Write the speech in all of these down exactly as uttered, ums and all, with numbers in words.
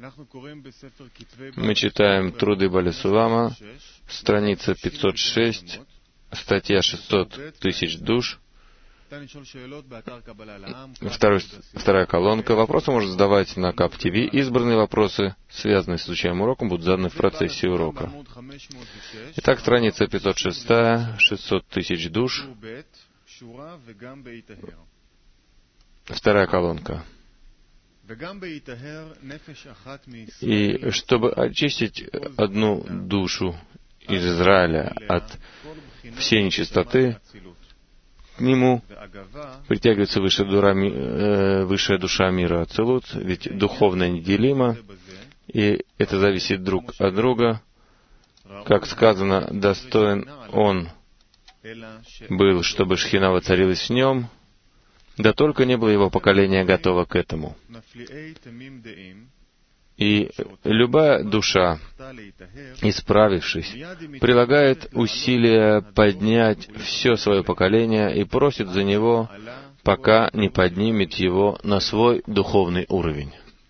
Мы читаем труды Бали Сулама, страница пятьсот шесть, статья шестьсот тысяч душ. Второй, вторая колонка. Вопросы можно задавать на КАП ТВ. Избранные вопросы, связанные с изучаемым уроком, будут заданы в процессе урока. Итак, страница пятьсот шесть, шестьсот тысяч душ. Вторая колонка. И чтобы очистить одну душу из Израиля от всей нечистоты, к нему притягивается высшая, дура, э, высшая душа мира Ацилут, ведь духовное неделимо, и это зависит друг от друга. Как сказано, достоин он был, чтобы Шхина воцарилась в нем, да только не было его поколения готово к этому. И любая душа, исправившись, прилагает усилия поднять все свое поколение и просит за него, пока не поднимет его на свой духовный уровень.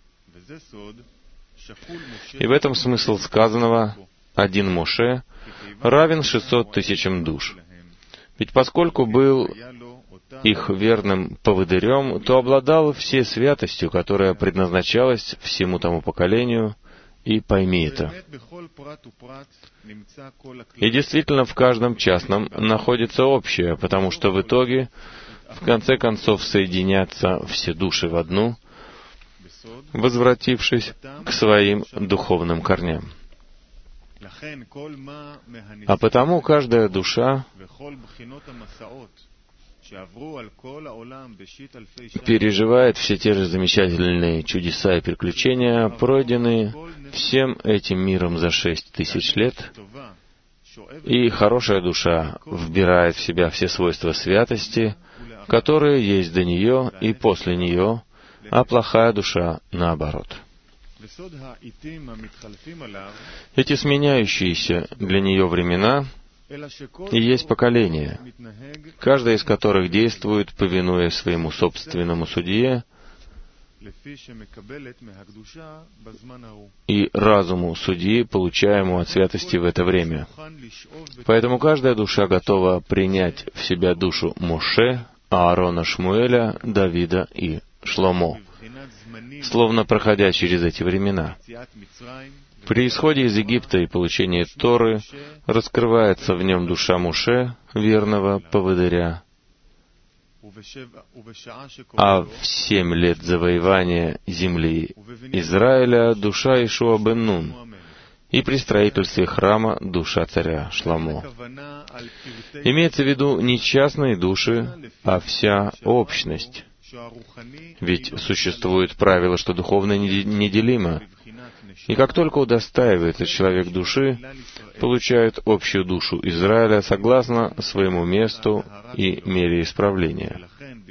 И в этом смысл сказанного «один Моше» равен шестьсот тысячам душ. Ведь поскольку был их верным поводырем, то обладал всей святостью, которая предназначалась всему тому поколению, и пойми это. И действительно, в каждом частном находится общее, потому что в итоге, в конце концов, соединятся все души в одну, возвратившись к своим духовным корням. А потому каждая душа переживает все те же замечательные чудеса и приключения, пройденные всем этим миром за шесть тысяч лет, и хорошая душа вбирает в себя все свойства святости, которые есть до нее и после нее, а плохая душа наоборот. Эти сменяющиеся для нее времена и есть поколения, каждое из которых действует, повинуясь своему собственному судье и разуму судьи, получаемому от святости в это время. Поэтому каждая душа готова принять в себя душу Моше, Аарона, Шмуэля, Давида и Шломо, словно проходя через эти времена. При исходе из Египта и получении Торы раскрывается в нем душа Моше, верного поводыря, а в семь лет завоевания земли Израиля душа Ишуа бен Нун, и при строительстве храма душа царя Шломо. Имеется в виду не частные души, а вся общность. Ведь существует правило, что духовное неделимо. И как только удостаивается человек души, получает общую душу Израиля согласно своему месту и мере исправления.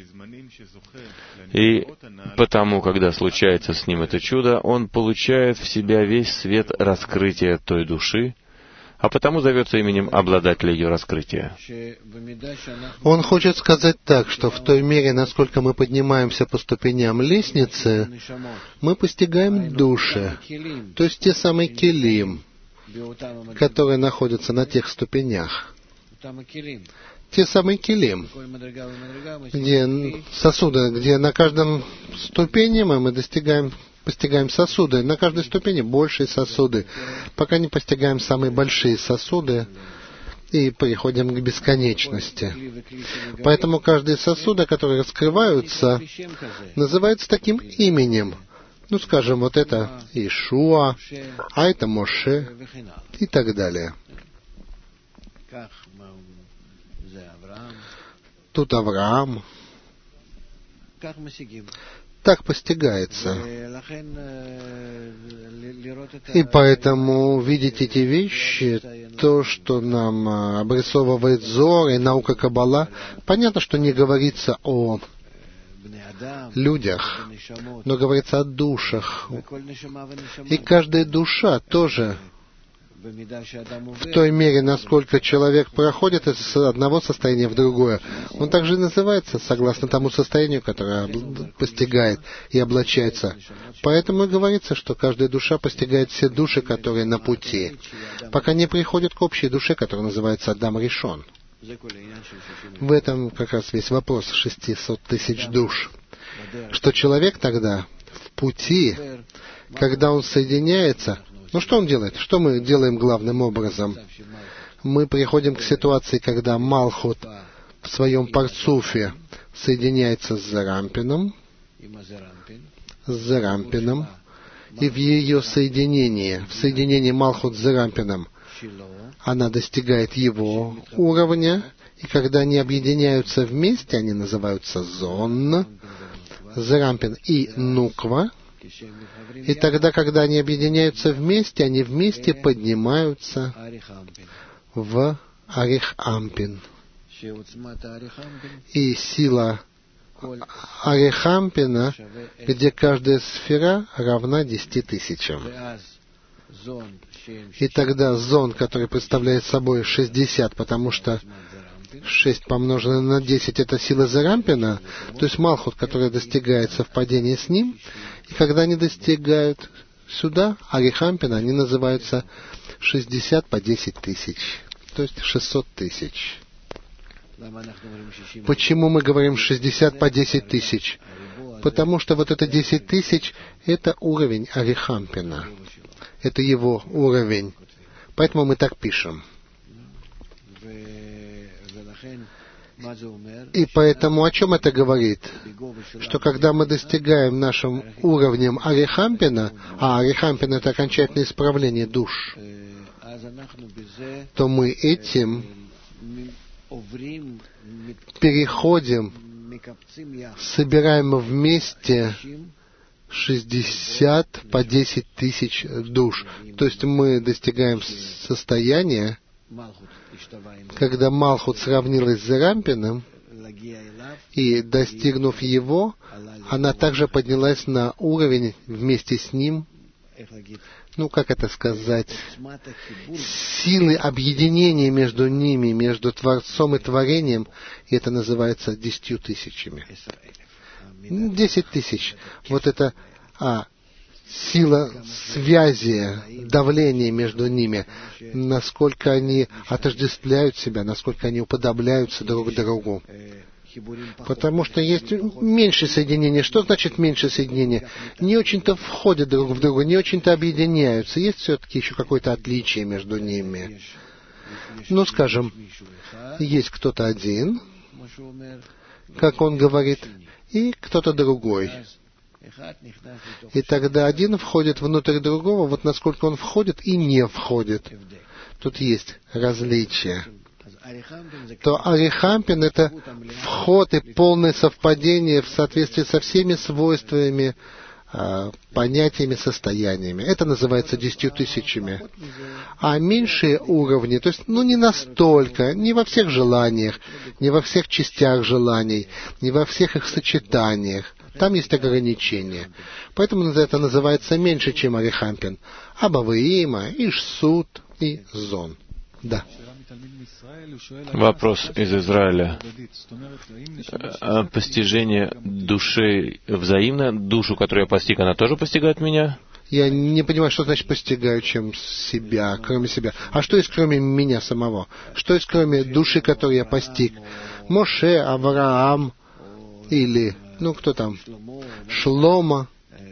И потому, когда случается с ним это чудо, он получает в себя весь свет раскрытия той души, а потому зовется именем обладателя ее раскрытия. Он хочет сказать так, что в той мере, насколько мы поднимаемся по ступеням лестницы, мы постигаем души, то есть те самые келим, которые находятся на тех ступенях. Те самые келим, где сосуды, где на каждом ступени мы, мы достигаем постигаем сосуды, на каждой ступени большие сосуды, пока не постигаем самые большие сосуды и приходим к бесконечности. Поэтому каждые сосуды, которые раскрываются, называются таким именем. Ну, скажем, вот это Ишуа, а это Моше и так далее. Тут Авраам. Так постигается. И поэтому видеть эти вещи, то, что нам обрисовывает Зор и наука Каббала, понятно, что не говорится о людях, но говорится о душах. И каждая душа тоже в той мере, насколько человек проходит из одного состояния в другое, он также и называется согласно тому состоянию, которое постигает и облачается. Поэтому и говорится, что каждая душа постигает все души, которые на пути, пока не приходит к общей душе, которая называется Адам Ришон. В этом как раз весь вопрос шестисот тысяч душ. Что человек тогда в пути, когда он соединяется, ну что он делает? Что мы делаем главным образом? Мы приходим к ситуации, когда Малхут в своем парцуфе соединяется с Зарампином, с Зарампином, и в ее соединении, в соединении Малхут с Зарампином, она достигает его уровня, и когда они объединяются вместе, они называются Зон, Зарампин и Нуква. И тогда, когда они объединяются вместе, они вместе поднимаются в Арихампин. И сила Арихампина, где каждая сфера равна десяти тысячам. И тогда зон, который представляет собой шестьдесят, потому что шесть помноженное на десять — это сила Зарампина, то есть Малхут, которая достигает совпадения с ним, и когда они достигают сюда, Арихампина, они называются шестьдесят по десять тысяч, то есть шестьсот тысяч. Почему мы говорим шестьдесят по десять тысяч? Потому что вот это десять тысяч — это уровень Арихампина. Это его уровень. Поэтому мы так пишем. И поэтому о чем это говорит? Что когда мы достигаем нашим уровнем Арихампина, а Арихампин — это окончательное исправление душ, то мы этим переходим, собираем вместе шестьдесят по десять тысяч душ. То есть мы достигаем состояния, когда Малхут сравнилась с Зарампиным, и, достигнув его, она также поднялась на уровень вместе с ним, ну, как это сказать, силы объединения между ними, между Творцом и Творением, и это называется десятью тысячами. Десять тысяч. Вот это а, сила связи, давления между ними, насколько они отождествляют себя, насколько они уподобляются друг к другу. Потому что есть меньше соединения. Что значит меньше соединения? Не очень-то входят друг в друга, не очень-то объединяются. Есть все-таки еще какое-то отличие между ними. Ну, скажем, есть кто-то один, как он говорит, и кто-то другой. И тогда один входит внутрь другого, вот насколько он входит и не входит. Тут есть различия. То Арихампин — это вход и полное совпадение в соответствии со всеми свойствами, понятиями, состояниями. Это называется десятью тысячами. А меньшие уровни, то есть, ну, не настолько, не во всех желаниях, не во всех частях желаний, не во всех их сочетаниях. Там есть ограничения. Поэтому это называется меньше, чем Арихампин. Абаваима, Ишсут и Зон. Да. Вопрос из Израиля. Постижение души взаимно? Душу, которую я постиг, она тоже постигает меня? Я не понимаю, что значит постигаю, чем себя, кроме себя. А что есть кроме меня самого? Что есть кроме души, которую я постиг? Моше, Авраам или, ну, кто там? Шлома,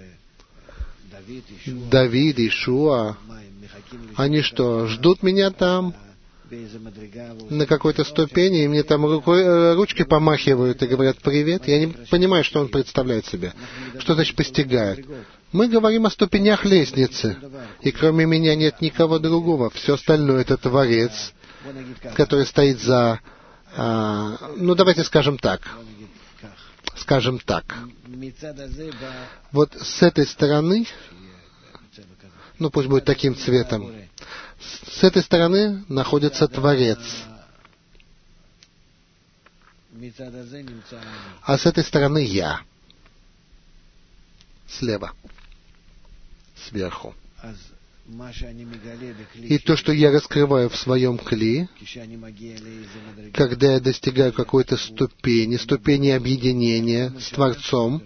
Давид, Ишуа. Они что, ждут меня там? На какой-то ступени, и мне там рукой, ручкой помахивают и говорят «привет». Я не понимаю, что он представляет себе. Что значит «постигает»? Мы говорим о ступенях лестницы, и кроме меня нет никого другого. Все остальное — это Творец, который стоит за... А, ну, давайте скажем так. Скажем так. Вот с этой стороны, ну, пусть будет таким цветом, с этой стороны находится Творец, а с этой стороны я, слева, сверху. И то, что я раскрываю в своем кли, когда я достигаю какой-то ступени, ступени объединения с Творцом,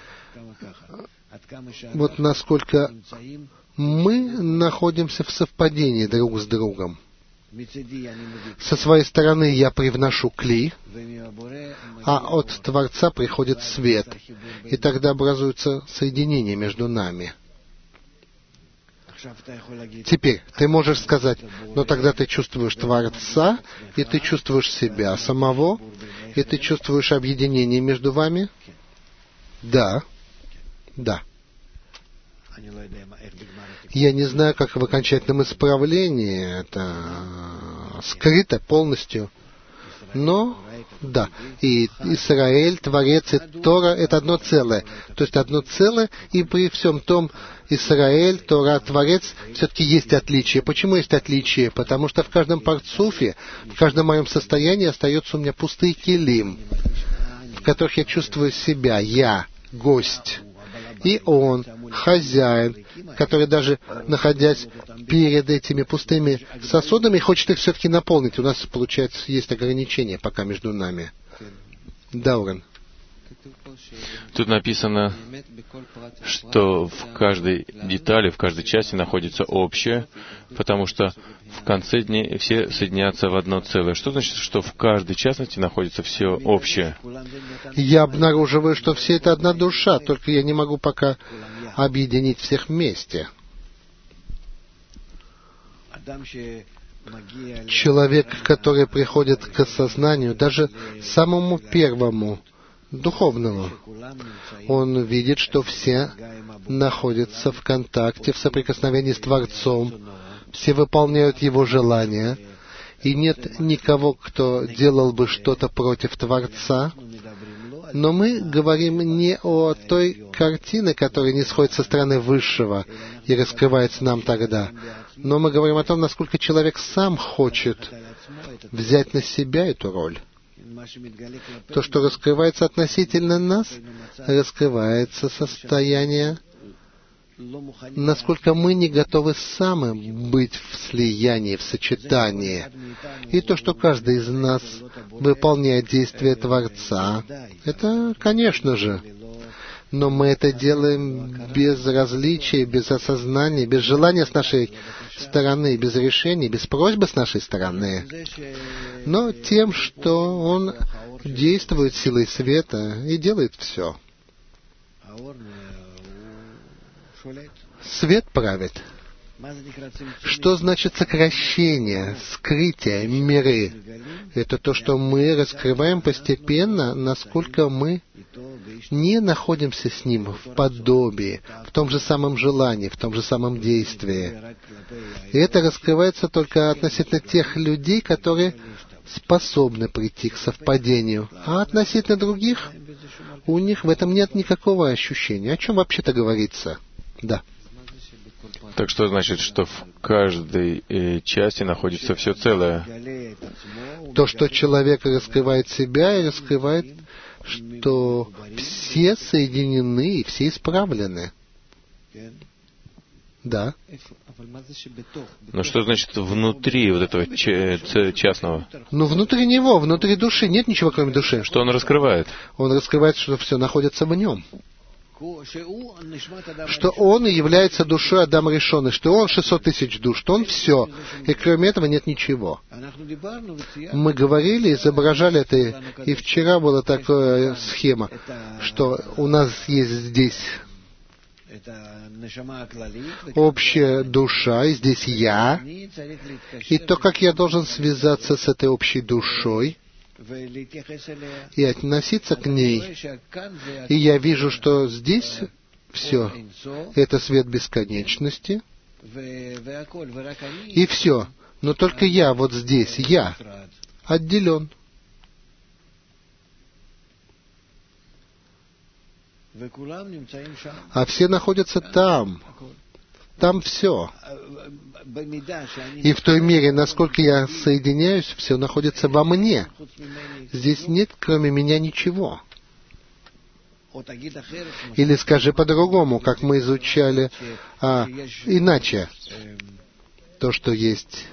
вот насколько мы находимся в совпадении друг с другом. Со своей стороны я привношу кли, а от Творца приходит свет, и тогда образуется соединение между нами. Теперь ты можешь сказать, но тогда ты чувствуешь Творца, и ты чувствуешь себя самого, и ты чувствуешь объединение между вами? Да. Да. Я не знаю, как в окончательном исправлении это скрыто полностью, но да. И Израиль, Творец и Тора — это одно целое. То есть одно целое, и при всем том Израиль, Тора, Творец, все-таки есть отличие. Почему есть отличие? Потому что в каждом парцуфе, в каждом моем состоянии остается у меня пустые келим, в которых я чувствую себя, я, гость. И он, хозяин, который даже находясь перед этими пустыми сосудами, хочет их все-таки наполнить. У нас, получается, есть ограничения пока между нами. Да, Уран. Тут написано, что в каждой детали, в каждой части находится общее, потому что в конце дней все соединятся в одно целое. Что значит, что в каждой частности находится все общее? Я обнаруживаю, что все это одна душа, только я не могу пока объединить всех вместе. Человек, который приходит к осознанию, даже самому первому, духовного, он видит, что все находятся в контакте, в соприкосновении с Творцом, все выполняют Его желания, и нет никого, кто делал бы что-то против Творца. Но мы говорим не о той картине, которая не сходит со стороны Высшего и раскрывается нам тогда, но мы говорим о том, насколько человек сам хочет взять на себя эту роль. То, что раскрывается относительно нас, раскрывается состояние, насколько мы не готовы сами быть в слиянии, в сочетании. И то, что каждый из нас выполняет действия Творца, это, конечно же, но мы это делаем без различия, без осознания, без желания с нашей стороны, без решений, без просьбы с нашей стороны, но тем, что Он действует силой света и делает все. Свет правит. Что значит сокращение, скрытие, миры? Это то, что мы раскрываем постепенно, насколько мы не находимся с Ним в подобии, в том же самом желании, в том же самом действии. И это раскрывается только относительно тех людей, которые способны прийти к совпадению. А относительно других, у них в этом нет никакого ощущения. О чем вообще-то говорится? Да. Так что значит, что в каждой э, части находится все целое? То, что человек раскрывает себя и раскрывает, что все соединены и все исправлены. Да. Но что значит внутри вот этого частного? Ну, внутри него, внутри души. Нет ничего, кроме души. Что он раскрывает? Он раскрывает, что все находится в нем. Что он является душой Адама Ришона, что он шестьсот тысяч душ, что он все, и кроме этого нет ничего. Мы говорили, изображали это, и вчера была такая схема, что у нас есть здесь общая душа, и здесь я, и то, как я должен связаться с этой общей душой, и относиться к ней. И я вижу, что здесь все — это свет бесконечности, и все. Но только я вот здесь, я, отделен. А все находятся там. Там все. И в той мере, насколько я соединяюсь, все находится во мне. Здесь нет, кроме меня, ничего. Или скажи по-другому, как мы изучали, а, иначе, то, что есть,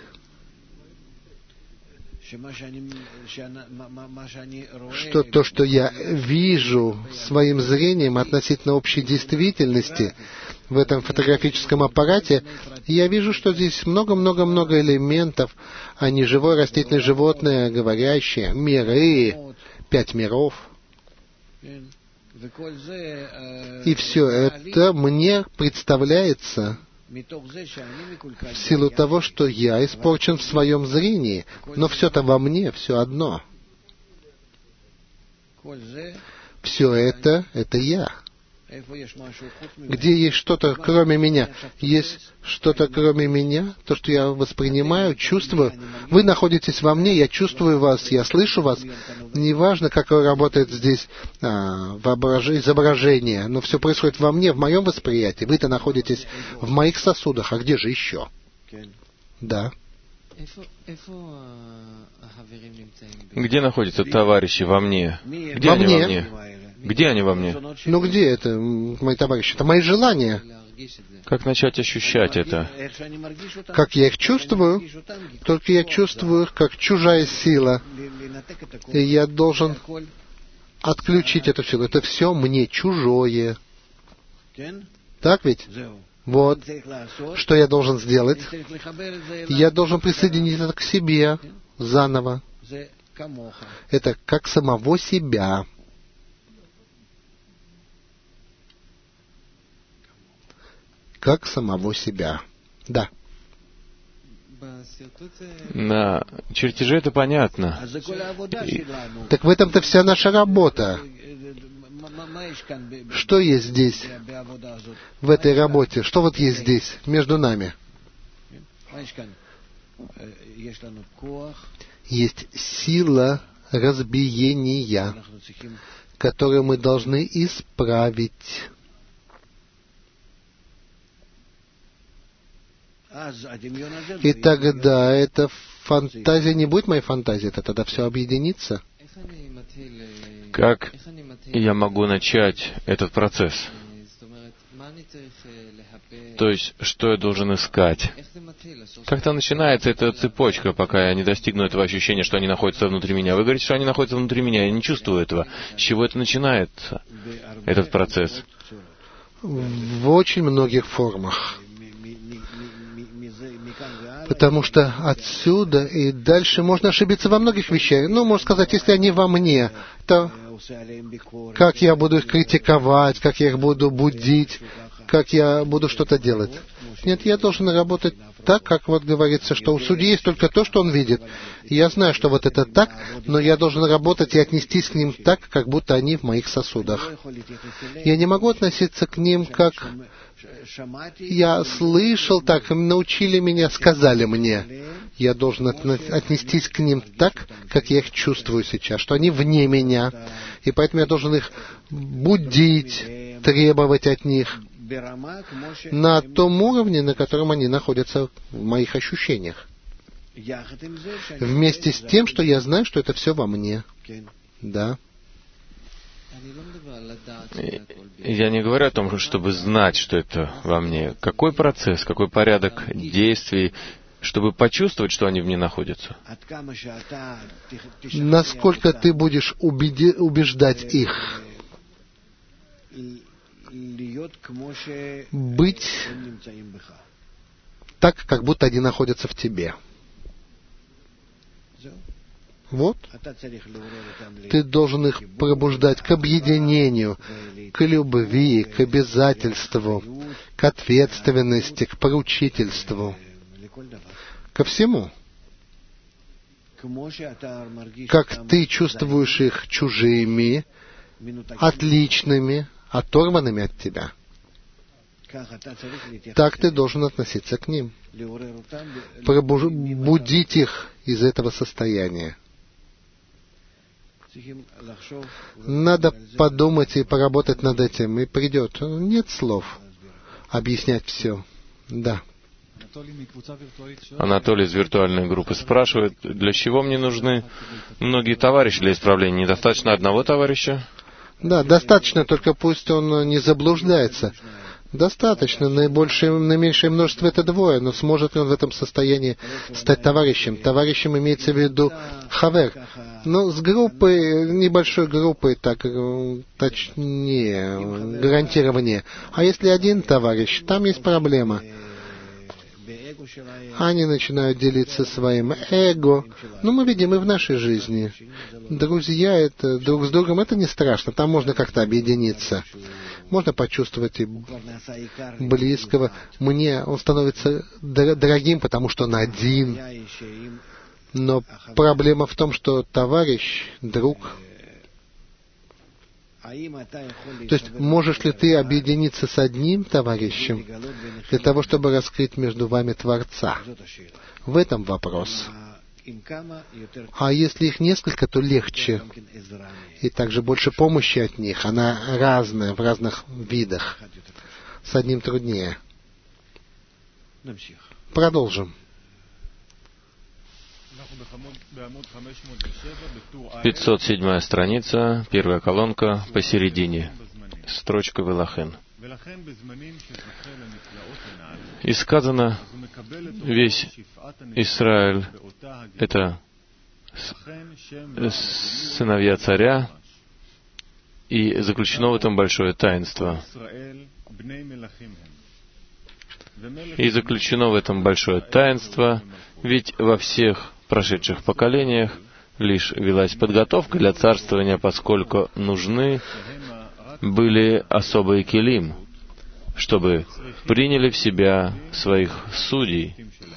что то, что я вижу своим зрением относительно общей действительности в этом фотографическом аппарате, я вижу, что здесь много-много-много элементов, а не живое, растительное, животное, говорящее, миры, пять миров. И все это мне представляется в силу того, что я испорчен в своем зрении, но все-то во мне, все одно. Все это — это я. Где есть что-то кроме меня? Есть что-то кроме меня? То, что я воспринимаю, чувствую. Вы находитесь во мне, я чувствую вас, я слышу вас. Неважно, как работает здесь а, изображение, но все происходит во мне, в моем восприятии. Вы-то находитесь в моих сосудах, а где же еще? Да. Где находятся товарищи во мне? Где во они мне. во мне? Где они во мне? Ну где это, мои товарищи? Это мои желания. Как начать ощущать это? Как я их чувствую? Только я чувствую их как чужая сила. И я должен отключить эту силу. Это все мне чужое. Так ведь? Вот. Что я должен сделать? Я должен присоединить это к себе заново. Это как самого себя. Как самого себя. Да. На чертеже это понятно. И, так в этом-то вся наша работа. Что есть здесь, в этой работе? Что вот есть здесь, между нами? Есть сила разбиения, которую мы должны исправить. И тогда эта фантазия не будет моей фантазией, это тогда все объединится. Как я могу начать этот процесс? То есть, что я должен искать? Как-то начинается эта цепочка, пока я не достигну этого ощущения, что они находятся внутри меня. Вы говорите, что они находятся внутри меня, я не чувствую этого. С чего это начинается, этот процесс? В очень многих формах. Потому что отсюда и дальше можно ошибиться во многих вещах. Ну, можно сказать, если они во мне, то как я буду их критиковать, как я их буду будить, как я буду что-то делать. Нет, я должен работать так, как вот говорится, что у судьи есть только то, что он видит. Я знаю, что вот это так, но я должен работать и отнестись к ним так, как будто они в моих сосудах. Я не могу относиться к ним как... Я слышал так, научили меня, сказали мне. Я должен отнестись к ним так, как я их чувствую сейчас, что они вне меня. И поэтому я должен их будить, требовать от них на том уровне, на котором они находятся в моих ощущениях. Вместе с тем, что я знаю, что это все во мне. Да. Я не говорю о том, чтобы знать, что это во мне. Какой процесс, какой порядок действий, чтобы почувствовать, что они в мне находятся? Насколько ты будешь убеди- убеждать их быть так, как будто они находятся в тебе. Вот. Ты должен их пробуждать к объединению, к любви, к обязательству, к ответственности, к поручительству, ко всему. Как ты чувствуешь их чужими, отличными, оторванными от тебя, так ты должен относиться к ним. Пробудить их из этого состояния. Надо подумать и поработать над этим, и придет. Нет слов объяснять все. Да. Анатолий из виртуальной группы спрашивает, для чего мне нужны многие товарищи для исправления? Недостаточно одного товарища? Да, достаточно, только пусть он не заблуждается. Достаточно, наибольшее, наименьшее множество — это двое, но сможет ли он в этом состоянии стать товарищем? Товарищем имеется в виду хавер. Но с группой, небольшой группой, так точнее, гарантированнее. А если один товарищ, там есть проблема. Они начинают делиться своим эго. Но мы видим и в нашей жизни. Друзья это, друг с другом, это не страшно. Там можно как-то объединиться. Можно почувствовать и близкого. Мне он становится дорогим, потому что он один. Но проблема в том, что товарищ, друг... То есть, можешь ли ты объединиться с одним товарищем для того, чтобы раскрыть между вами Творца? В этом вопрос. А если их несколько, то легче. И также больше помощи от них. Она разная, в разных видах. С одним труднее. Продолжим. пятьсот седьмая страница, первая колонка, посередине, строчка Велахен. И сказано, весь Израиль — это сыновья царя, и заключено в этом большое таинство. И заключено в этом большое таинство, ведь во всех прошедших поколениях лишь велась подготовка для царствования, поскольку нужны были особые келим, чтобы приняли в себя своих судей,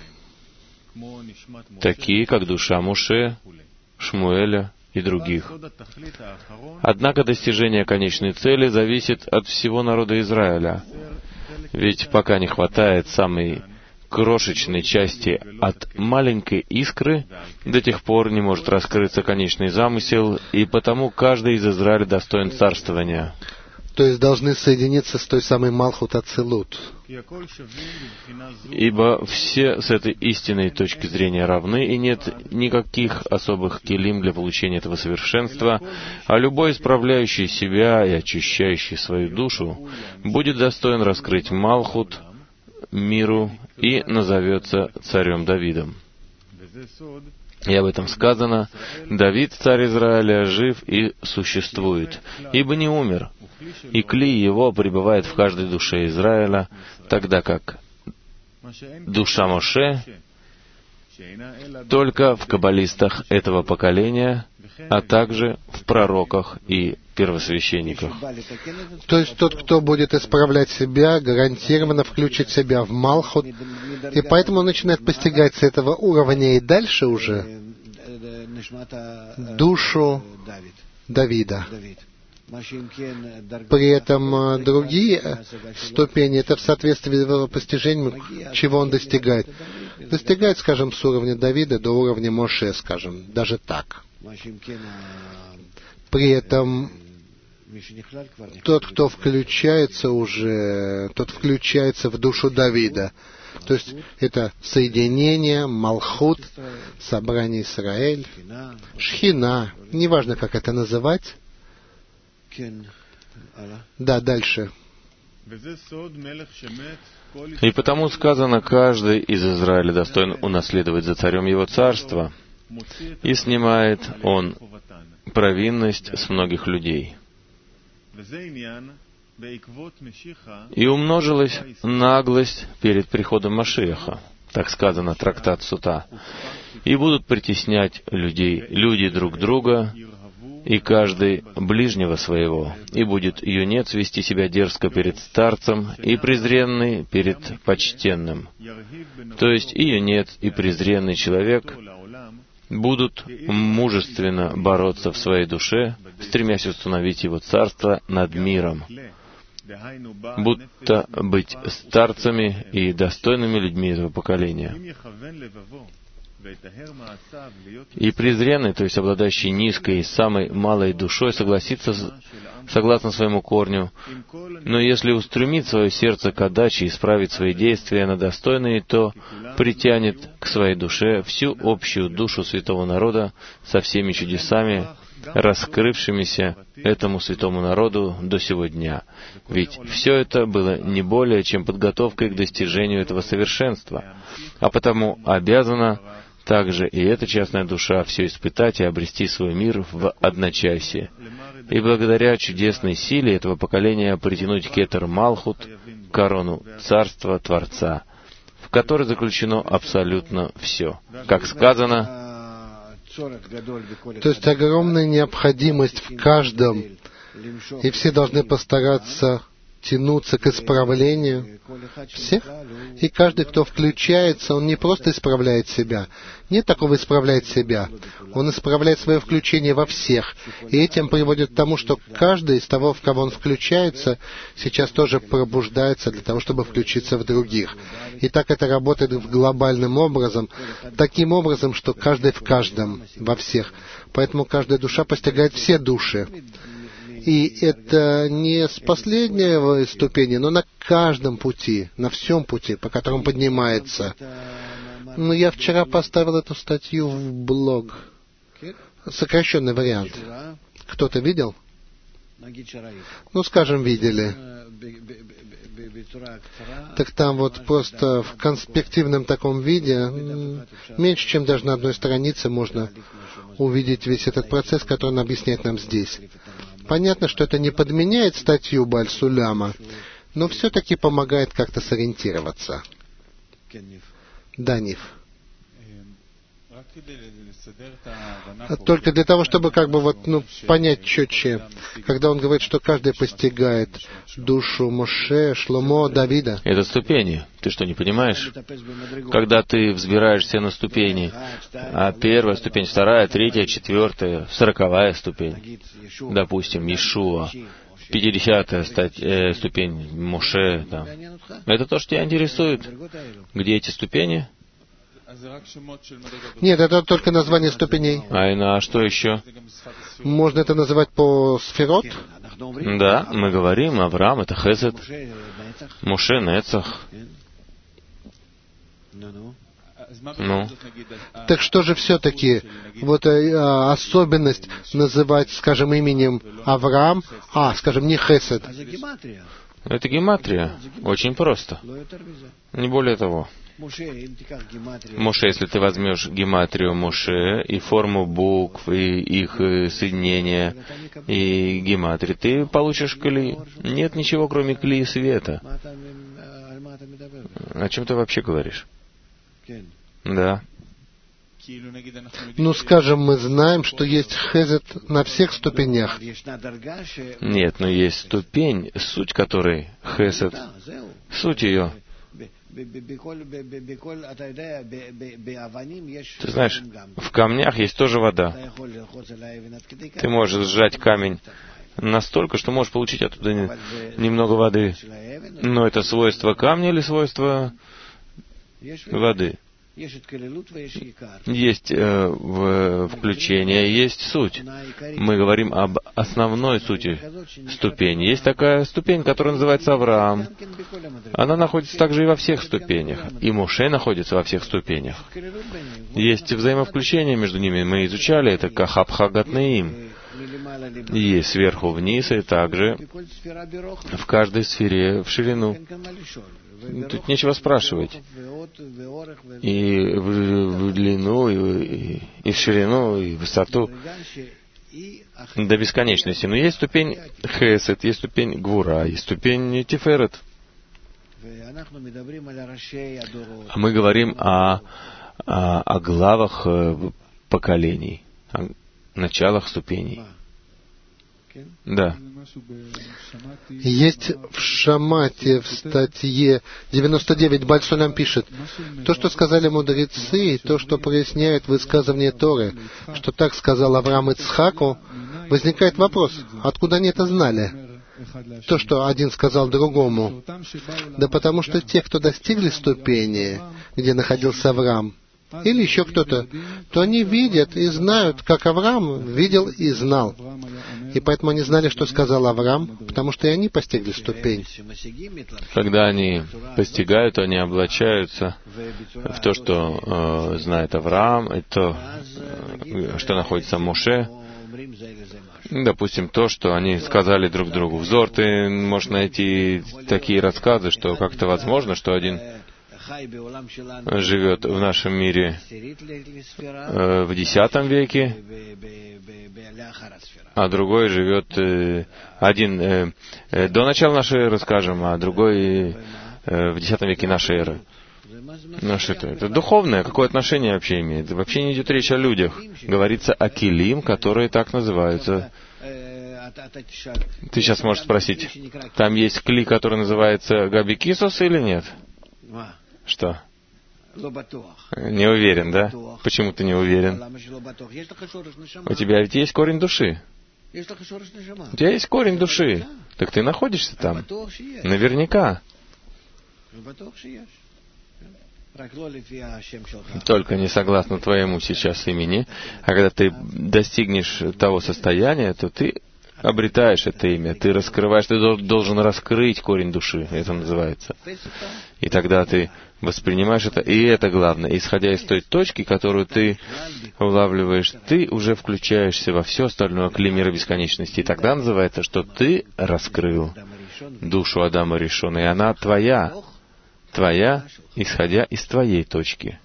такие как душа Моше, Шмуэля и других. Однако достижение конечной цели зависит от всего народа Израиля, ведь пока не хватает самой крошечной части от маленькой искры, до тех пор не может раскрыться конечный замысел, и потому каждый из Израиля достоин царствования. То есть должны соединиться с той самой Малхут Ацилут. Ибо все с этой истинной точки зрения равны, и нет никаких особых келим для получения этого совершенства, а любой исправляющий себя и очищающий свою душу будет достоин раскрыть Малхут миру и назовется царем Давидом. И об этом сказано: «Давид, царь Израиля, жив и существует, ибо не умер, и кли его пребывает в каждой душе Израиля, тогда как душа Моше только в каббалистах этого поколения, а также в пророках и первосвященниках». То есть тот, кто будет исправлять себя, гарантированно включит себя в Малхут, и поэтому он начинает постигать с этого уровня и дальше уже душу Давида. При этом другие ступени — это в соответствии с его постижением, чего он достигает. Достигает, скажем, с уровня Давида до уровня Моше, скажем, даже так. При этом тот, кто включается уже, тот включается в душу Давида. То есть это соединение, Малхут, собрание Израиль, Шхина, неважно, как это называть. Да, дальше. И потому сказано, каждый из Израиля достоин унаследовать за царем его царство, и снимает он провинность с многих людей. И умножилась наглость перед приходом Машиаха, так сказано, трактат Сута, и будут притеснять людей, люди друг друга, и каждый ближнего своего, и будет юнец вести себя дерзко перед старцем, и презренный перед почтенным. То есть и юнец, и презренный человек будут мужественно бороться в своей душе, стремясь установить его царство над миром, будто быть старцами и достойными людьми этого поколения. И презренный, то есть обладающий низкой и самой малой душой, согласится согласно своему корню, но если устремит свое сердце к отдаче и исправит свои действия на достойные, то притянет к своей душе всю общую душу святого народа со всеми чудесами, раскрывшимися этому святому народу до сего дня. Ведь все это было не более чем подготовкой к достижению этого совершенства, а потому обязана также и эта частная душа все испытать и обрести свой мир в одночасье. И благодаря чудесной силе этого поколения притянуть кетер Малхут, корону Царства Творца, в которой заключено абсолютно все. Как сказано, то есть огромная необходимость в каждом, и все должны постараться тянуться к исправлению всех. И каждый, кто включается, он не просто исправляет себя. Нет такого исправлять себя. Он исправляет свое включение во всех. И этим приводит к тому, что каждый из того, в кого он включается, сейчас тоже пробуждается для того, чтобы включиться в других. И так это работает глобальным образом, таким образом, что каждый в каждом, во всех. Поэтому каждая душа постигает все души. И это не с последней ступени, но на каждом пути, на всем пути, по которому поднимается. Но я вчера поставил эту статью в блог. Сокращенный вариант. Кто-то видел? Ну, скажем, видели. Так там вот просто в конспективном таком виде, меньше, чем даже на одной странице, можно увидеть весь этот процесс, который он объясняет нам здесь. Понятно, что это не подменяет статью Бааль-Суляма, но все-таки помогает как-то сориентироваться. Да, Ниф. Только для того, чтобы как бы вот, ну, понять четче, когда он говорит, что каждый постигает душу Моше, Шломо, Давида. Это ступени. Ты что, не понимаешь? Когда ты взбираешься на ступени, а первая ступень, вторая, третья, четвертая, сороковая ступень, допустим, Иешуа, пятидесятая э, ступень Моше, там. Это то, что тебя интересует. Где эти ступени? Нет, это только название ступеней. А и на что еще? Можно это называть по сферот? Да, мы говорим, Авраам — это Хесед, Моше — Нецах. Ну. Так что же все-таки вот э, особенность называть, скажем, именем Авраам, а, скажем, не Хесед? Это гематрия. Очень просто. Не более того. Моше, если ты возьмешь гематрию Моше и форму букв, и их соединения, и гематрию, ты получишь кли. Нет ничего, кроме кли света. О чем ты вообще говоришь? Да. Ну, скажем, мы знаем, что есть хезет на всех ступенях. Нет, но есть ступень, суть которой хесед. Суть ее. Ты знаешь, в камнях есть тоже вода. Ты можешь сжать камень настолько, что можешь получить оттуда немного воды. Но это свойство камня или свойство воды? Есть э, в, включение, есть суть. Мы говорим об основной сути ступени. Есть такая ступень, которая называется Авраам. Она находится также и во всех ступенях. И Моше находится во всех ступенях. Есть взаимовключение между ними. Мы изучали это Кахабхагатнеим. И сверху вниз, и также в каждой сфере в ширину. Тут нечего спрашивать. И в, в длину, и, и в ширину, и в высоту до бесконечности. Но есть ступень Хесед, есть ступень Гвура, есть ступень Тиферет. А мы говорим о, о, о главах поколений, о началах ступеней. Да. Есть в Шамате, в статье девяносто девять, Бааль-Сулям пишет, то, что сказали мудрецы, то, что проясняет высказывание Торы, что так сказал Авраам Ицхаку, возникает вопрос, откуда они это знали? То, что один сказал другому. Да потому что те, кто достигли ступени, где находился Авраам, или еще кто-то, то они видят и знают, как Авраам видел и знал. И поэтому они знали, что сказал Авраам, потому что и они постигли ступень. Когда они постигают, они облачаются в то, что э, знает Авраам, и то, э, что находится в Моше, Допустим, то, что они сказали друг другу. Взор, ты можешь найти такие рассказы, что как-то возможно, что один живет в нашем мире э, в десятом веке, а другой живет э, один э, э, до начала нашей эры, скажем, а другой э, в десятом веке нашей эры. Ну что это? Это духовное, какое отношение вообще имеет? Вообще не идет речь о людях. Говорится о келим, которые так называются. Ты сейчас можешь спросить, там есть кли, который называется Габи Кисос или нет? Что? Не уверен, да? Почему ты не уверен? У тебя ведь есть корень души. У тебя есть корень души. Так ты находишься там. Наверняка. Только не согласно твоему сейчас имени. А когда ты достигнешь того состояния, то ты обретаешь это имя. Ты раскрываешь, ты должен раскрыть корень души. Это называется. И тогда ты воспринимаешь это, и это главное. Исходя из той точки, которую ты улавливаешь, ты уже включаешься во все остальное кли мира бесконечности. И тогда называется, что ты раскрыл душу Адама Ришона, и она твоя, твоя, исходя из твоей точки.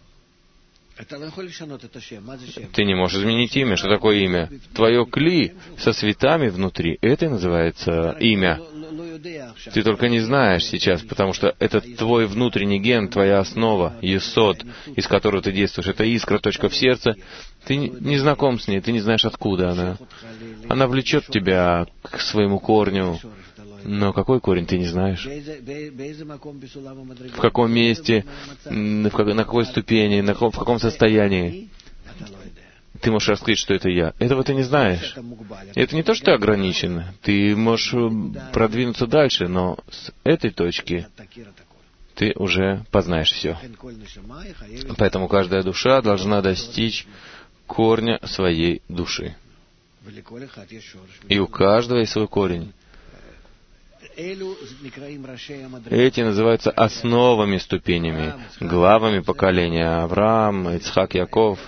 Ты не можешь изменить имя. Что такое имя? Твое кли со цветами внутри, это и называется имя. Ты только не знаешь сейчас, потому что это твой внутренний ген, твоя основа, есод, из которого ты действуешь. Это искра, точка в сердце. Ты не знаком с ней, ты не знаешь, откуда она. Она влечет тебя к своему корню. Но какой корень, ты не знаешь. В каком месте, в как, на какой ступени, на каком, в каком состоянии. Ты можешь раскрыть, что это я. Этого ты не знаешь. Это не то, что ты ограничен. Ты можешь продвинуться дальше, но с этой точки ты уже познаешь все. Поэтому каждая душа должна достичь корня своей души. И у каждого есть свой корень. Эти называются основами, ступенями, главами поколения Авраам, Ицхак, Яков.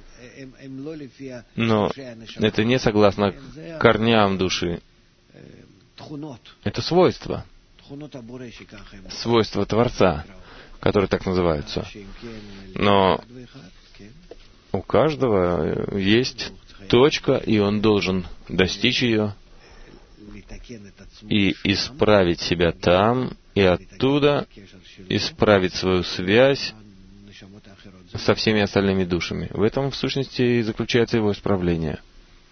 Но это не согласно корням души. Это свойства. Свойства Творца, которые так называются. Но у каждого есть точка, и он должен достичь ее и исправить себя там, и оттуда исправить свою связь со всеми остальными душами. В этом, в сущности, и заключается его исправление.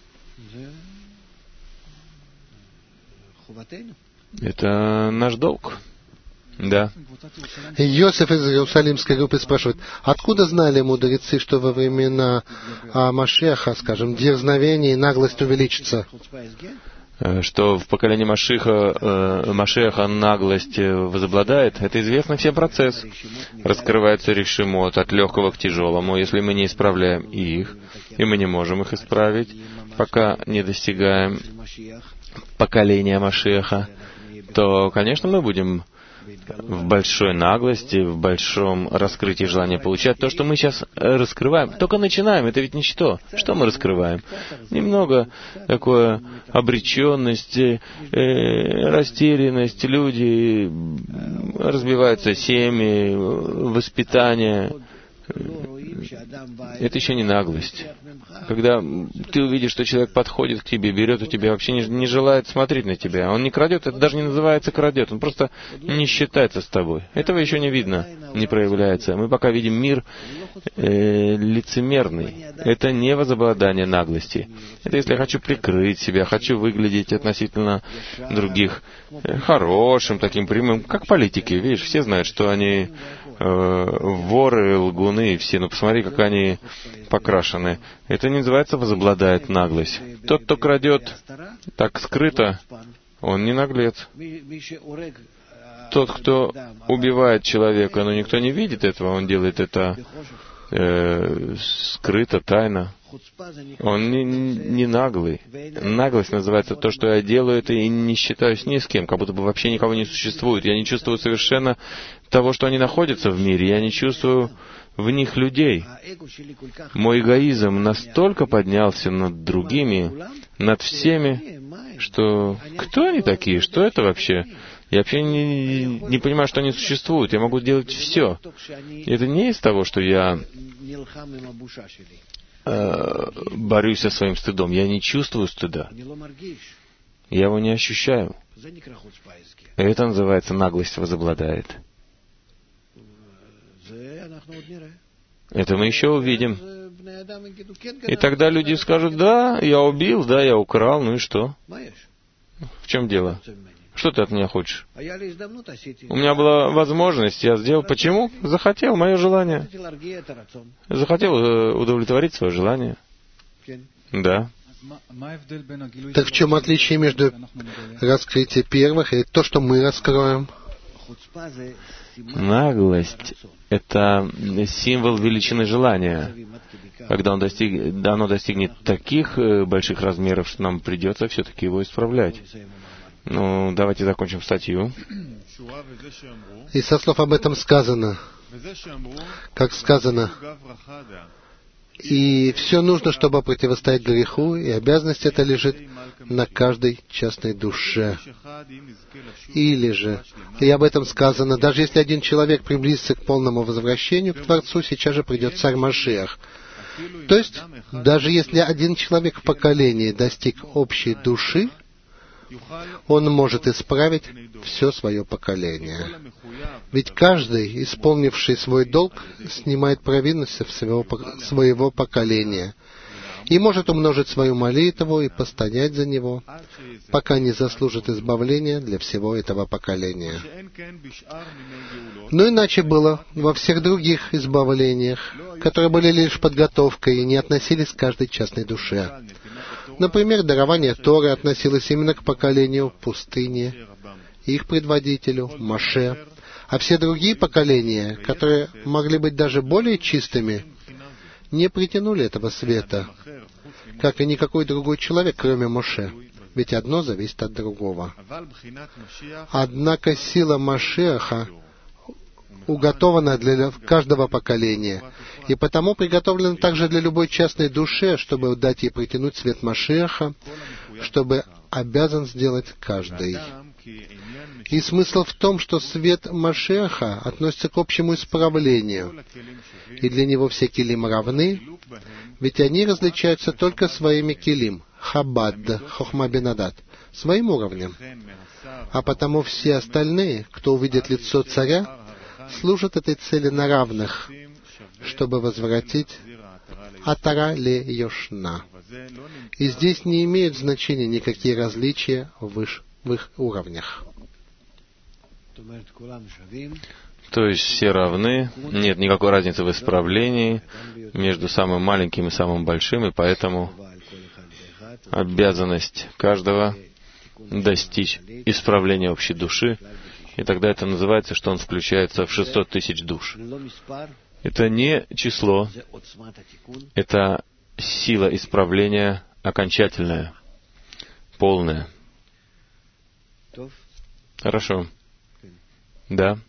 Это наш долг. Да. Йосеф из Иерусалимской группы спрашивает, откуда знали мудрецы, что во времена Машеха, скажем, дерзновение и наглость увеличится? Что в поколении Машиха, Машеха наглость возобладает, это известный всем процесс. Раскрывается решимот от легкого к тяжелому. Если мы не исправляем их, и мы не можем их исправить, пока не достигаем поколения Машеха, то, конечно, мы будем в большой наглости, в большом раскрытии желания получать то, что мы сейчас раскрываем. Только начинаем, это ведь ничто. Что мы раскрываем? Немного такое обреченность, э, растерянность, люди, разбиваются семьи, воспитание. Это еще не наглость. Когда ты увидишь, что человек подходит к тебе, берет у тебя, вообще не, не желает смотреть на тебя, он не крадет, это даже не называется крадет, он просто не считается с тобой. Этого еще не видно, не проявляется. Мы пока видим мир э, лицемерный. Это не возобладание наглости. Это если я хочу прикрыть себя, хочу выглядеть относительно других э, хорошим, таким прямым, как политики. Видишь, все знают, что они воры, лгуны, все, ну посмотри, как они покрашены. Это не называется возобладает наглость. Тот, кто крадет так скрыто, он не наглец. Тот, кто убивает человека, но никто не видит этого, он делает это э, скрыто, тайно. Он не, не наглый. Наглость называется то, что я делаю это и не считаюсь ни с кем, как будто бы вообще никого не существует. Я не чувствую совершенно того, что они находятся в мире. Я не чувствую в них людей. Мой эгоизм настолько поднялся над другими, над всеми, что кто они такие, что это вообще? Я вообще не, не понимаю, что они существуют. Я могу делать все. И это не из того, что я э, борюсь со своим стыдом. Я не чувствую стыда. Я его не ощущаю. Это называется наглость возобладает. Это мы еще увидим. И тогда люди скажут: да, я убил, да, я украл, ну и что? В чем дело? Что ты от меня хочешь? У меня была возможность, я сделал. Почему? Захотел, мое желание. Захотел удовлетворить свое желание. Да. Так в чем отличие между раскрытием первых и то, что мы раскроем? Наглость — это символ величины желания. Когда он достиг, да, оно достигнет таких больших размеров, что нам придется все-таки его исправлять. Ну, давайте закончим статью. И со слов об этом сказано, как сказано, и все нужно, чтобы противостоять греху, и обязанность эта лежит на каждой частной душе. Или же, и об этом сказано, даже если один человек приблизится к полному возвращению к Творцу, сейчас же придет царь Машиах. То есть, даже если один человек в поколении достиг общей души, он может исправить все свое поколение. Ведь каждый, исполнивший свой долг, снимает провинность своего, своего поколения и может умножить свою молитву и постоять за него, пока не заслужит избавления для всего этого поколения. Но иначе было во всех других избавлениях, которые были лишь подготовкой и не относились к каждой частной душе. Например, дарование Торы относилось именно к поколению пустыни, их предводителю, Моше, а все другие поколения, которые могли быть даже более чистыми, не притянули этого света, как и никакой другой человек, кроме Моше, ведь одно зависит от другого. Однако сила Машиаха уготована для каждого поколения, и потому приготовлена также для любой частной душе, чтобы дать ей притянуть свет Машиаха, чтобы обязан сделать каждый. И смысл в том, что свет Машиаха относится к общему исправлению, и для него все килим равны, ведь они различаются только своими килим, хабад, хохма бен адат, своим уровнем. А потому все остальные, кто увидит лицо царя, служат этой цели на равных, чтобы возвратить Атара ле Йошна. И здесь не имеют значения никакие различия в их, в их уровнях. То есть все равны, нет никакой разницы в исправлении между самым маленьким и самым большим, и поэтому обязанность каждого достичь исправления общей души, и тогда это называется, что он включается в шестьсот тысяч душ. Это не число, это сила исправления окончательная, полная. Хорошо. Да.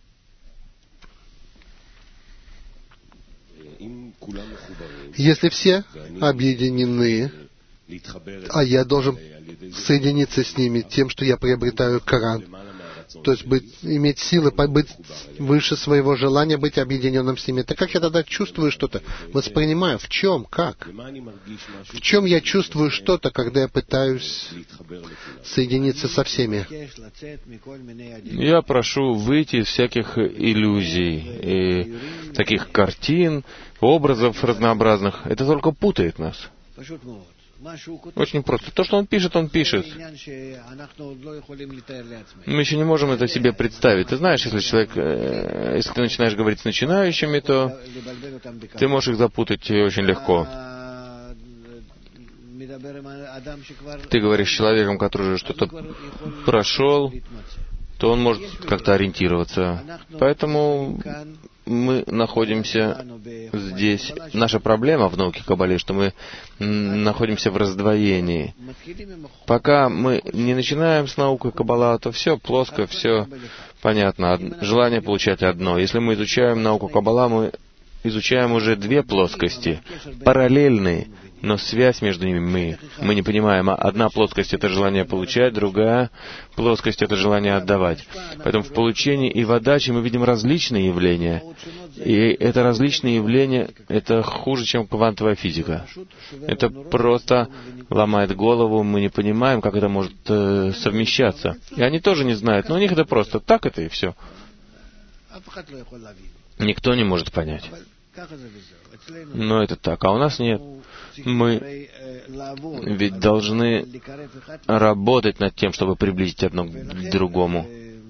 Если все объединены, а я должен соединиться с ними тем, что я приобретаю Коран, то есть быть, иметь силы, быть выше своего желания, быть объединенным с ними. Так как я тогда чувствую что-то, воспринимаю, в чем, как? В чем я чувствую что-то, когда я пытаюсь соединиться со всеми? Я прошу выйти из всяких иллюзий, и таких картин, образов разнообразных. Это только путает нас. Очень просто. То, что он пишет, он пишет. Мы еще не можем это себе представить. Ты знаешь, если человек, э, если ты начинаешь говорить с начинающими, то ты можешь их запутать очень легко. Ты говоришь с человеком, который уже что-то прошел, то он может как-то ориентироваться. Поэтому мы находимся здесь. Наша проблема в науке Каббале, что мы находимся в раздвоении. Пока мы не начинаем с наукой Каббала, то все плоско, все понятно. Желание получать одно. Если мы изучаем науку Каббала, мы изучаем уже две плоскости, параллельные, но связь между ними мы, мы не понимаем. Одна плоскость — это желание получать, другая плоскость — это желание отдавать. Поэтому в получении и в отдаче мы видим различные явления. И это различные явления — это хуже, чем квантовая физика. Это просто ломает голову, мы не понимаем, как это может э, совмещаться. И они тоже не знают, но у них это просто так это и все. Никто не может понять. Но это так. А у нас нет. Мы ведь должны работать над тем, чтобы приблизить одно к другому.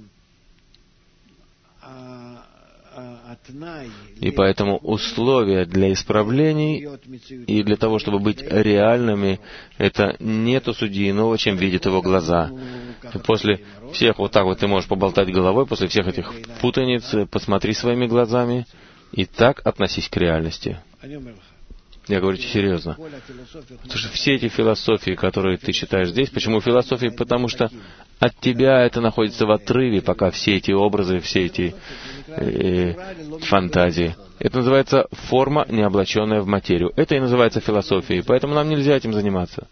И поэтому условия для исправлений и для того, чтобы быть реальными, это нету судьи иного, чем видят его глаза. После всех вот так вот ты можешь поболтать головой, после всех этих путаниц, посмотри своими глазами и так относись к реальности. Я говорю тебе серьезно. Потому что все эти философии, которые ты читаешь здесь, почему философии? Потому что от тебя это находится в отрыве, пока все эти образы, все эти э, фантазии. Это называется форма, не облаченная в материю. Это и называется философией, поэтому нам нельзя этим заниматься.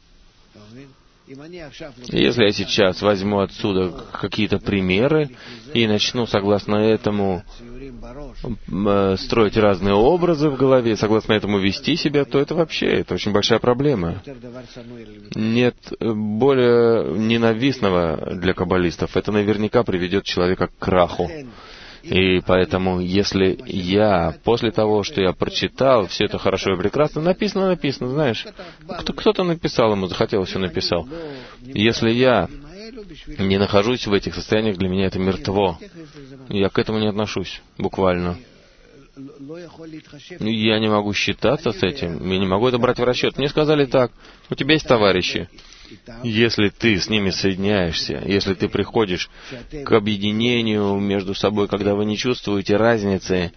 Если я сейчас возьму отсюда какие-то примеры и начну, согласно этому, строить разные образы в голове, согласно этому вести себя, то это вообще, это очень большая проблема. Нет более ненавистного для каббалистов. Это наверняка приведет человека к краху. И поэтому, если я, после того, что я прочитал, все это хорошо и прекрасно, написано, написано, знаешь, кто-то написал, ему захотелось, все написал. Если я не нахожусь в этих состояниях, для меня это мертво. Я к этому не отношусь, буквально. Я не могу считаться с этим, я не могу это брать в расчет. Мне сказали так: у тебя есть товарищи. Если ты с ними соединяешься, если ты приходишь к объединению между собой, когда вы не чувствуете разницы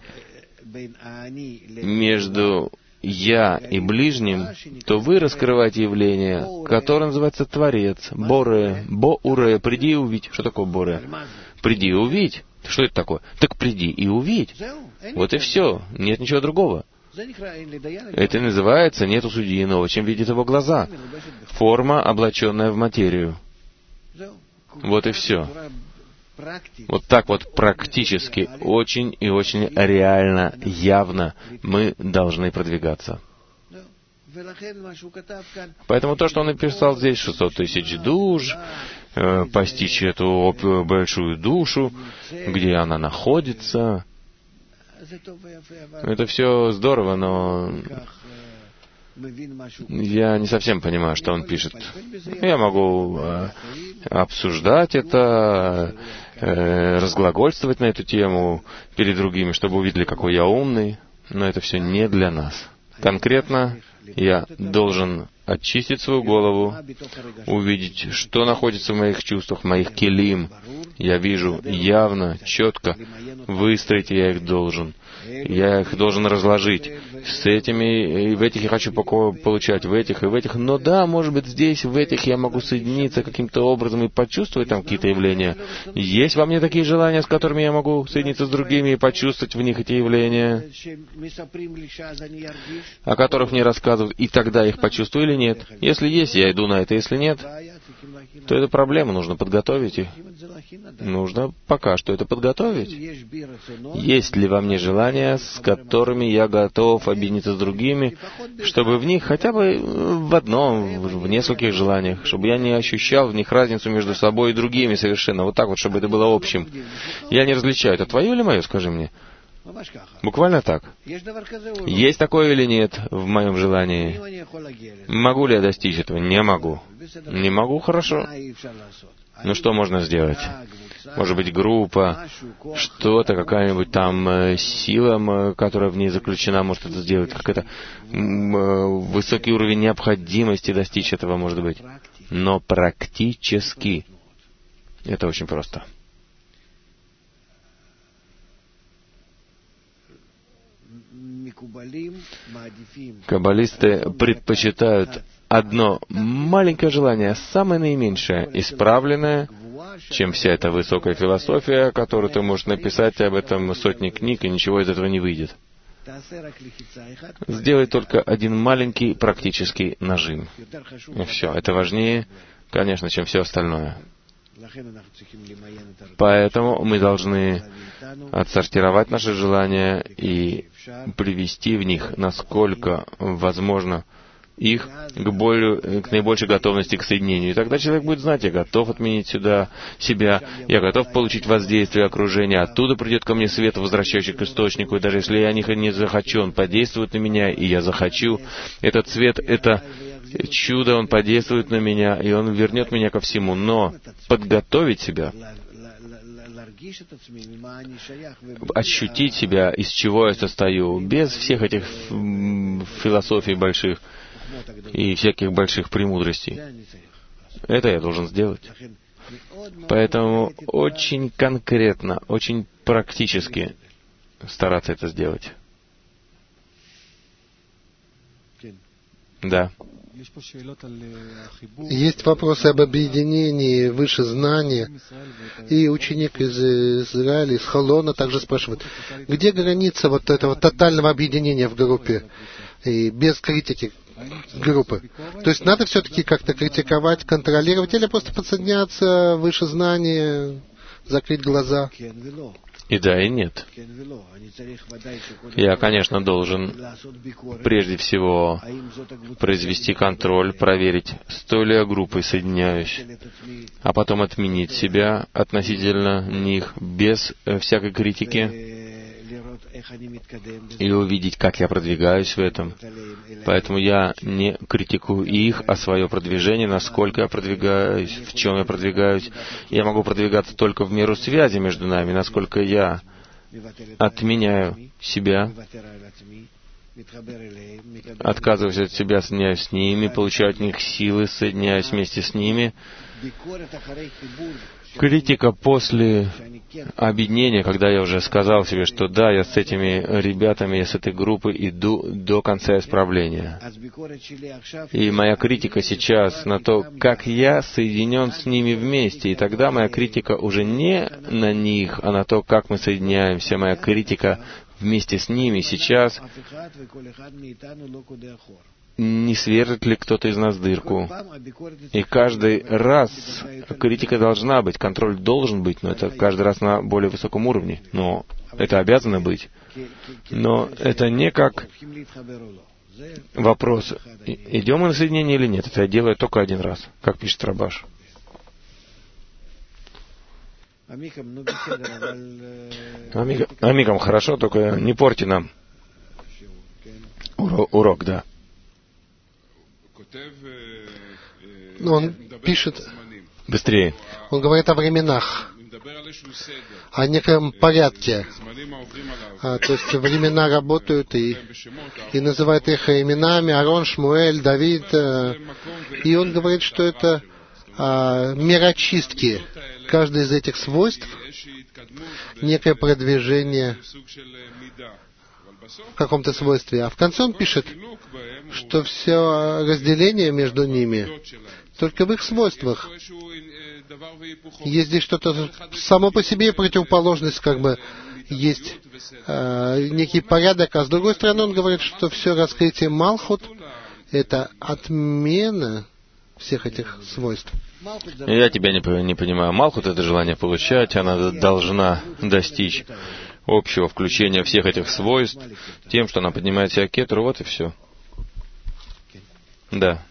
между «я» и ближним, то вы раскрываете явление, которое называется Творец, Боре, Бо-Уре, приди и увидь. Что такое Боре? Приди и увидь. Что это такое? Так приди и увидь. Вот и все. Нет ничего другого. Это и называется «нету судьи иного, чем видит его глаза». Форма, облаченная в материю. Вот и все. Вот так вот практически, очень и очень реально, явно мы должны продвигаться. Поэтому то, что он написал здесь, шестьсот тысяч душ, э, постичь эту большую душу, где она находится, это все здорово, но я не совсем понимаю, что он пишет. Я могу э, обсуждать это, э, разглагольствовать на эту тему перед другими, чтобы увидели, какой я умный, но это все не для нас. Конкретно я должен очистить свою голову, увидеть, что находится в моих чувствах, в моих келим. Я вижу явно, четко, выстроить я их должен. Я их должен разложить. С этими, и в этих я хочу получать, в этих и в этих. Но да, может быть, здесь, в этих я могу соединиться каким-то образом и почувствовать там какие-то явления. Есть во мне такие желания, с которыми я могу соединиться с другими и почувствовать в них эти явления, о которых мне рассказывают, и тогда их почувствую или нет. Если есть, я иду на это. Если нет, то это проблема, нужно подготовить их. Нужно пока что это подготовить. Есть ли во мне желания, с которыми я готов объединиться с другими, чтобы в них хотя бы в одном, в нескольких желаниях, чтобы я не ощущал в них разницу между собой и другими совершенно. Вот так вот, чтобы это было общим. Я не различаю, это твое или мое, скажи мне. Буквально так. Есть такое или нет в моем желании? Могу ли я достичь этого? Не могу. Не могу, хорошо. Ну что можно сделать? Может быть, группа, что-то, какая-нибудь там сила, которая в ней заключена, может это сделать, какой-то высокий уровень необходимости достичь этого, может быть. Но практически это очень просто. Каббалисты предпочитают одно маленькое желание, самое наименьшее, исправленное, чем вся эта высокая философия, которую ты можешь написать об этом сотни книг, и ничего из этого не выйдет. Сделай только один маленький практический нажим. И все. Это важнее, конечно, чем все остальное. Поэтому мы должны отсортировать наши желания и привести в них, насколько возможно, их к, более, к наибольшей готовности к соединению. И тогда человек будет знать: я готов отменить сюда себя, я готов получить воздействие окружения, оттуда придет ко мне свет, возвращающий к источнику, и даже если я не, не захочу, он подействует на меня, и я захочу. Этот свет, это чудо, он подействует на меня, и он вернет меня ко всему. Но подготовить себя, ощутить себя, из чего я состою, без всех этих философий больших и всяких больших премудростей, это я должен сделать. Поэтому очень конкретно, очень практически стараться это сделать. Да. Есть вопросы об объединении выше знания. И ученик из Израиля, из Холона, также спрашивает, где граница вот этого тотального объединения в группе и без критики группы? То есть надо все-таки как-то критиковать, контролировать, или просто подсоединяться выше знания, закрыть глаза? И да, и нет. Я, конечно, должен прежде всего произвести контроль, проверить, с той ли я группой соединяюсь, а потом отменить себя относительно них без всякой критики и увидеть, как я продвигаюсь в этом. Поэтому я не критикую их, а свое продвижение, насколько я продвигаюсь, в чем я продвигаюсь. Я могу продвигаться только в меру связи между нами, насколько я отменяю себя, отказываюсь от себя, соединяюсь с ними, получаю от них силы, соединяюсь вместе с ними. Критика после объединения, когда я уже сказал себе, что да, я с этими ребятами, я с этой группой иду до конца исправления. И моя критика сейчас на то, как я соединен с ними вместе. И тогда моя критика уже не на них, а на то, как мы соединяемся. Моя критика вместе с ними сейчас. Не сверлит ли кто-то из нас дырку? И каждый раз критика должна быть, контроль должен быть, но это каждый раз на более высоком уровне. Но это обязано быть. Но это не как вопрос, идем мы на соединение или нет. Это я делаю только один раз, как пишет Рабаш. Амикам хорошо, только не порти нам урок, урок да. Он пишет, быстрее. Он говорит о временах, о неком порядке. А, то есть времена работают и, и называет их именами: Арон, Шмуэль, Давид. А, и он говорит, что это а, мера очистки. Каждое из этих свойств — некое продвижение в каком-то свойстве. А в конце он пишет, что все разделение между ними только в их свойствах. Есть здесь что-то само по себе, противоположность, как бы есть э, некий порядок, а с другой стороны он говорит, что все раскрытие Малхут — это отмена всех этих свойств. Я тебя не, не понимаю. Малхут — это желание получать, она должна достичь общего включения всех этих свойств тем, что она поднимает себя кетру, вот и все. Да.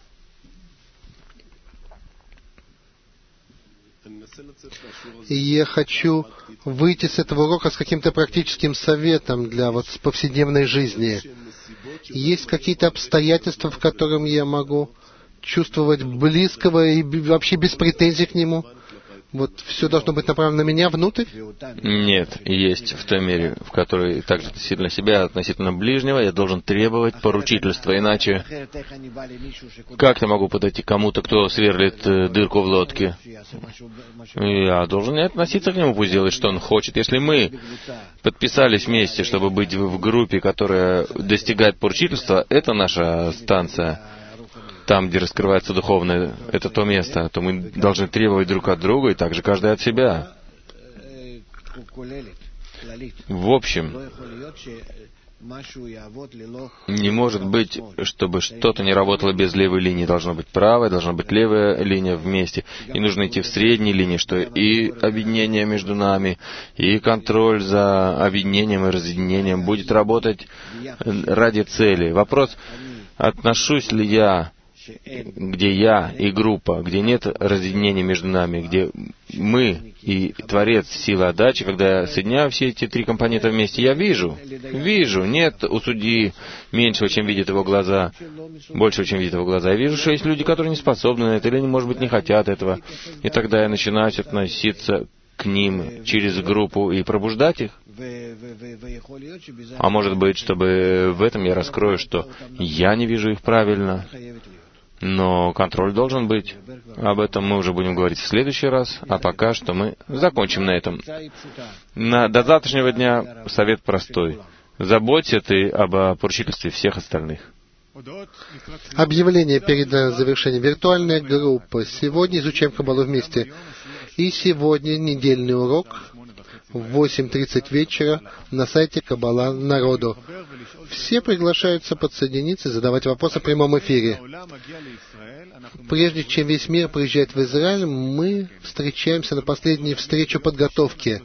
И я хочу выйти с этого урока с каким-то практическим советом для вот повседневной жизни. Есть какие-то обстоятельства, в которых я могу чувствовать близкого и вообще без претензий к нему? Вот все должно быть направлено на меня внутрь? Нет, есть в той мере, в которой также относительно себя, относительно ближнего, я должен требовать поручительства, иначе как я могу подойти к кому-то, кто сверлит дырку в лодке? Я должен не относиться к нему, пусть делает, что он хочет. Если мы подписались вместе, чтобы быть в группе, которая достигает поручительства, это наша станция. Там, где раскрывается духовное, это то место, то мы должны требовать друг от друга, и также каждый от себя. В общем, Не может быть, чтобы что-то не работало без левой линии. Должна быть правая, должна быть левая линия вместе. И нужно идти в средней линии, что и объединение между нами, и контроль за объединением и разъединением будет работать ради цели. Вопрос, отношусь ли я, где я и группа, где нет разъединения между нами, где мы и Творец, сила отдачи, когда я соединяю все эти три компонента вместе, я вижу, вижу, нет у судьи меньшего, чем видят его глаза, большего, чем видят его глаза. Я вижу, что есть люди, которые не способны на это, или, может быть, не хотят этого. И тогда я начинаю относиться к ним через группу и пробуждать их. А может быть, чтобы в этом я раскрою, что я не вижу их правильно, но контроль должен быть. Об этом мы уже будем говорить в следующий раз, а пока что мы закончим на этом. На, до завтрашнего дня совет простой. Заботься ты об поручительстве всех остальных. Объявление перед завершением. Виртуальная группа. Сегодня изучаем Каббалу вместе. И сегодня недельный урок в восемь тридцать вечера на сайте Каббала народу. Все приглашаются подсоединиться и задавать вопросы в прямом эфире. Прежде чем весь мир приезжает в Израиль, мы встречаемся на последнюю встречу подготовки.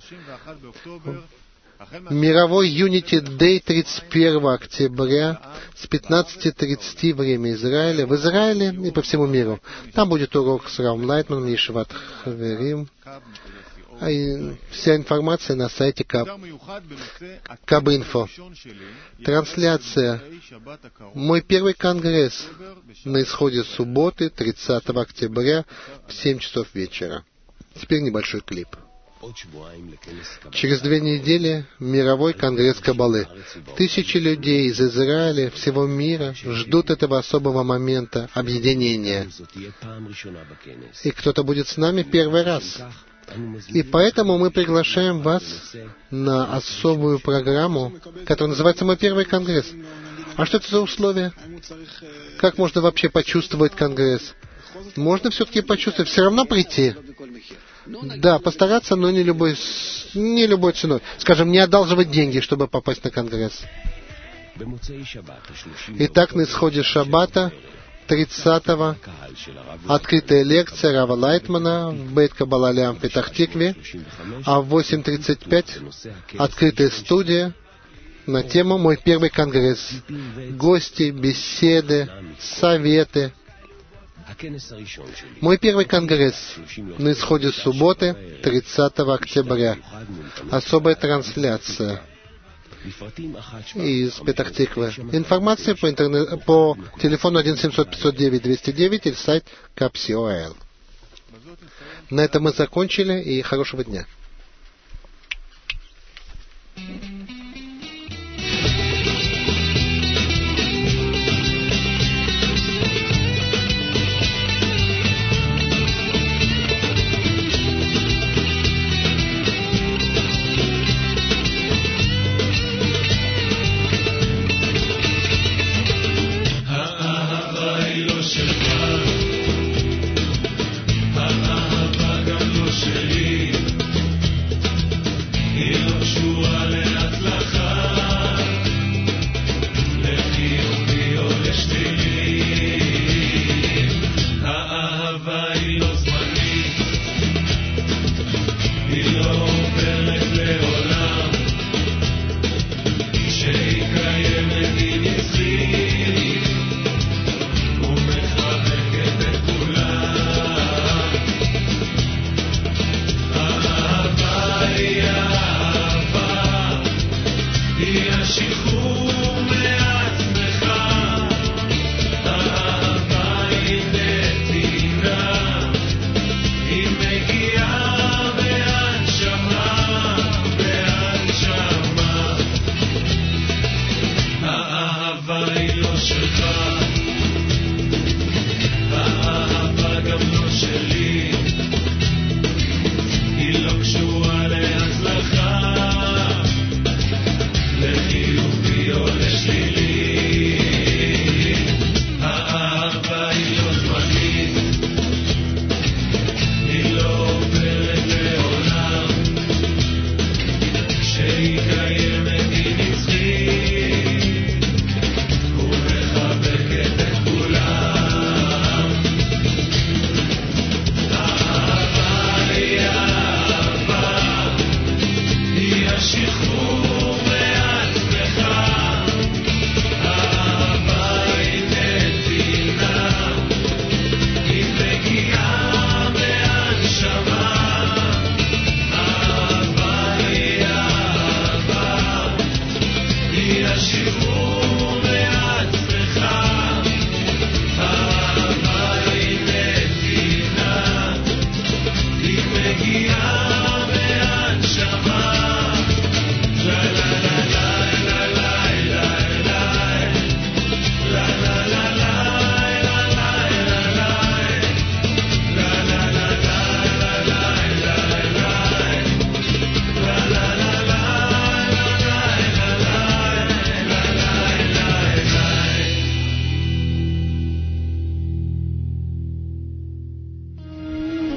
Мировой Unity Day тридцать первого октября с пятнадцати тридцати время Израиля в Израиле и по всему миру. Там будет урок с Равом Лайтманом, Ешиват Хаверим. А вся информация на сайте Каб-Инфо. Трансляция. Мой первый конгресс на исходе субботы, тридцатого октября, в семь часов вечера. Теперь небольшой клип. Через две недели мировой конгресс Каббалы. Тысячи людей из Израиля, всего мира ждут этого особого момента объединения. И кто-то будет с нами первый раз. И поэтому мы приглашаем вас на особую программу, которая называется «Мой первый конгресс». А что это за условия? Как можно вообще почувствовать конгресс? Можно все-таки почувствовать, все равно прийти. Да, постараться, но не любой, не любой ценой. Скажем, не одалживать деньги, чтобы попасть на конгресс. Итак, на исходе шаббата, тридцатого, открытая лекция Рава Лайтмана в Бейт Каббала Леам в Петах-Тикве, а в восемь тридцать пять открытая студия на тему «Мой первый конгресс». Гости, беседы, советы. Мой первый конгресс на исходе субботы, тридцатого октября. Особая трансляция из Петах-Тиквы. Информация по, интернет, по телефону один семьсот пятьсот девять двести девять или сайт Капсиоэл. На этом мы закончили, и хорошего дня. היא מגיעה בהנשמה השחרור